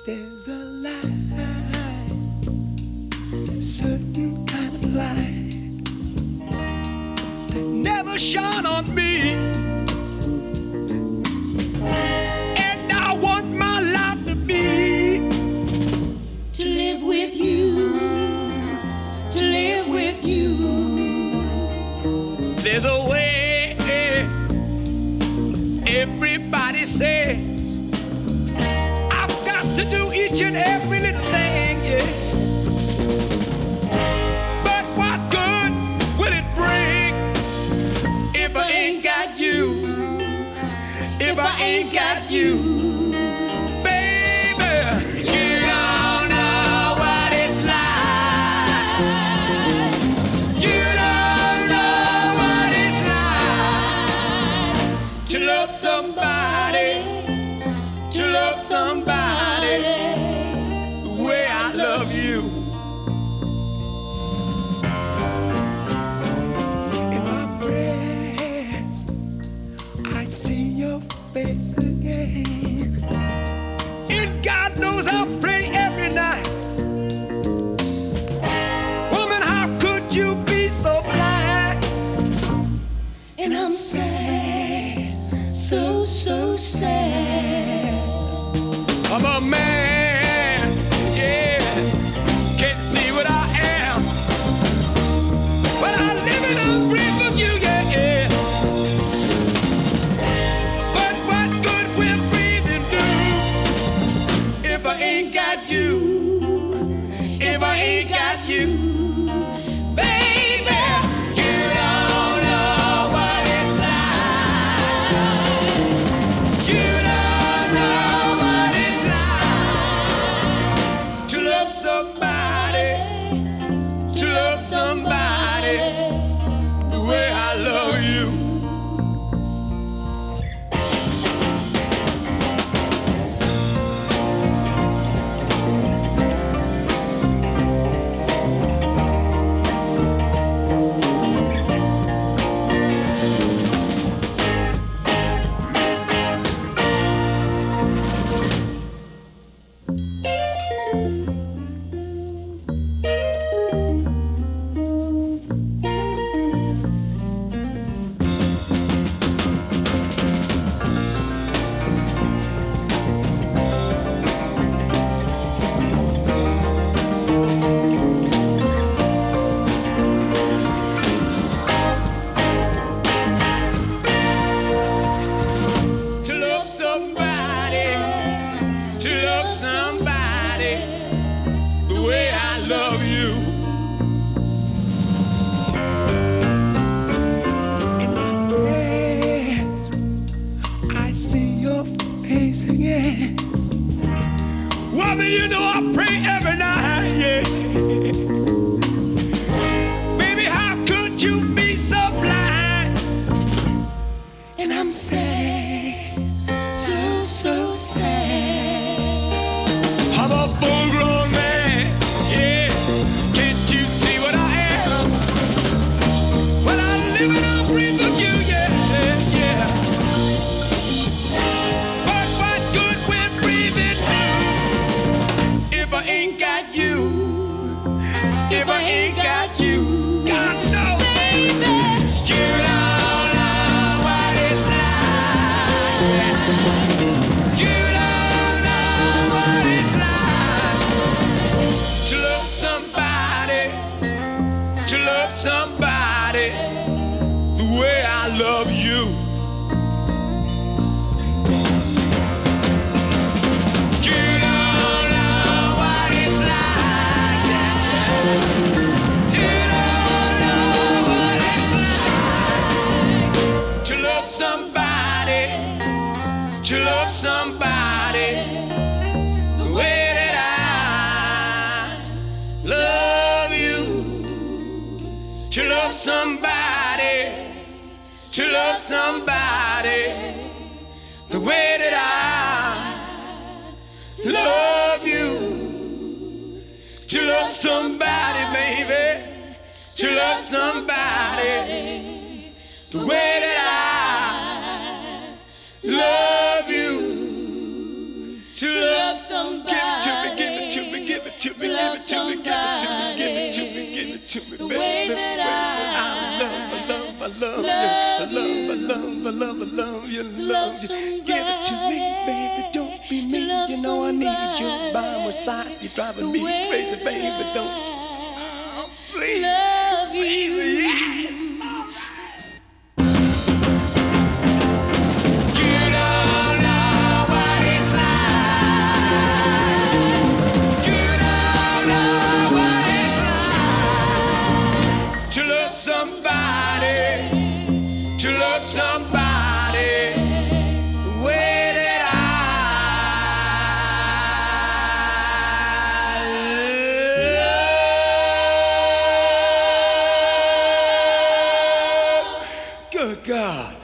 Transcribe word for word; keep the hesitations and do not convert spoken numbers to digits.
There's a light, a certain kind of light that never shone on me. And I want my life to be to live with you, to live with you. There's a way, everybody says I've got to do each and every little thing, yeah. But what good will it bring if I ain't got you? If I ain't got you, baby, you don't know what it's like. You don't know what it's like to love somebody, to love somebody the way I love you. In my prayers, I see your face again. And God knows I pray every night. Woman, how could you be so blind? And I'm sad, so, so sad. I'm a man, yeah, can't see what I am, but I live and I breathe for you, yeah, yeah. But what good will breathing do if I ain't got you, if I ain't got you, baby, you don't know what it's like. You don't know what it's like to love somebody, to love somebody the way I love you. To love somebody, to love somebody the way I love you. In my prayers, I see your face again. Woman, you know I pray every night, yeah. Baby, how could you be so blind? And I'm sad, so, so sad. I'm a full-grown man, yeah. Can't you see what I am? Well, I live and I breathe for you, yeah, yeah. But what good will breathing do if I ain't got you? If I ain't got you, God knows, baby, you don't know what it's like. You don't know what it's like to love somebody, to love somebody the way I love you. You don't know what it's like, yeah. You don't know what it's like to love somebody, to love somebody the way that I love you. To love somebody, to love somebody the way that I love you. To love somebody, baby, to love somebody the way that I love you. To love somebody. the way that I love, I love, I love, love you. you. I love, I love, I love you, To love love you. Give it to me, baby, don't be To mean. love You know I need you somebody by my side. You're driving the me way crazy, that baby, don't. I Oh, please. love you. You don't know what it's like. You don't know what it's like to love somebody, to love somebody the way that I love. Good God.